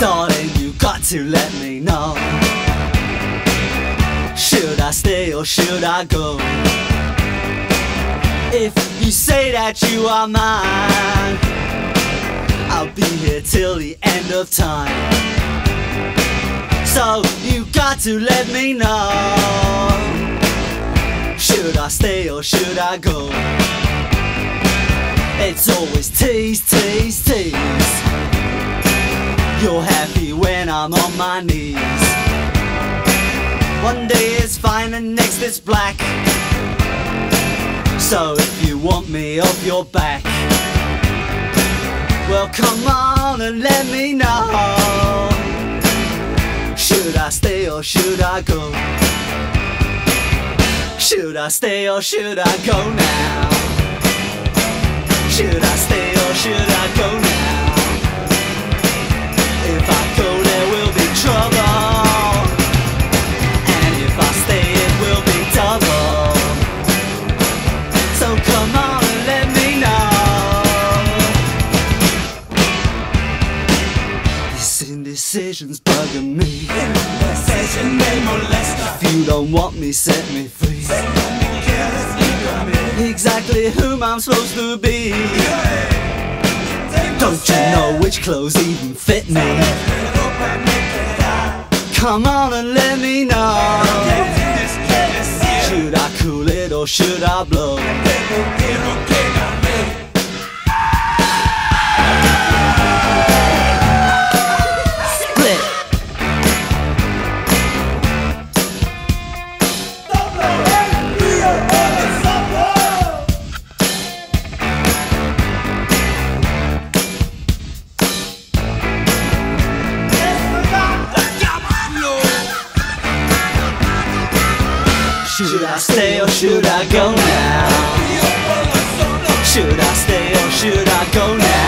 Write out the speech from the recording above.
Darling, you got to let me know. Should I stay or should I go? If you say that you are mine, I'll be here till the end of time. So you got to let me know. Should I stay or should I go? It's always tease, tease, tease. You're happy when I'm on my knees. One day it's fine and next it's black. So if you want me off your back, well come on and let me know. Should I stay or should I go? Should I stay or should I go now? Should I stay or should I go now? If I go there will be trouble, and if I stay it will be double. So come on and let me know. This indecision's bugging me. Indecision may molest us. If you don't want me, set me free. Exactly whom I'm supposed to be. Don't you know which clothes even fit me? Come on and let me know. Should I cool it or should I blow? Should I stay or should I go now? Should I stay or should I go now?